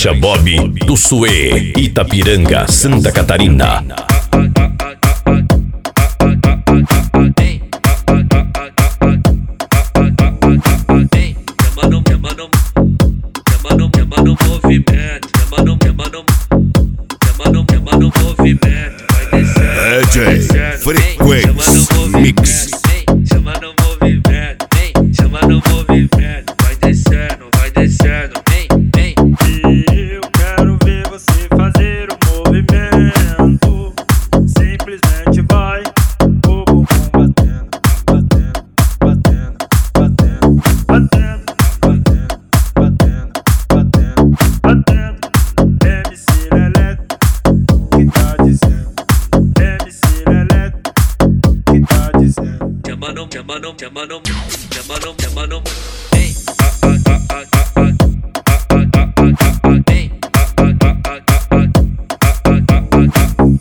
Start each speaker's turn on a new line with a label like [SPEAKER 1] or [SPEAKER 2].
[SPEAKER 1] Caixa Bob do Suê, Itapiranga, Santa Catarina.
[SPEAKER 2] DJ Frequency Mix.
[SPEAKER 3] Chama no movimento, chama no movimento, vai descendo, vem. E eu quero ver você fazer o movimento. Simplesmente vai, o bumbum batendo, batendo, batendo, batendo, batendo, batendo, batendo, batendo. MC Leleco, que tá dizendo? MC Leleco, que tá dizendo? Chama no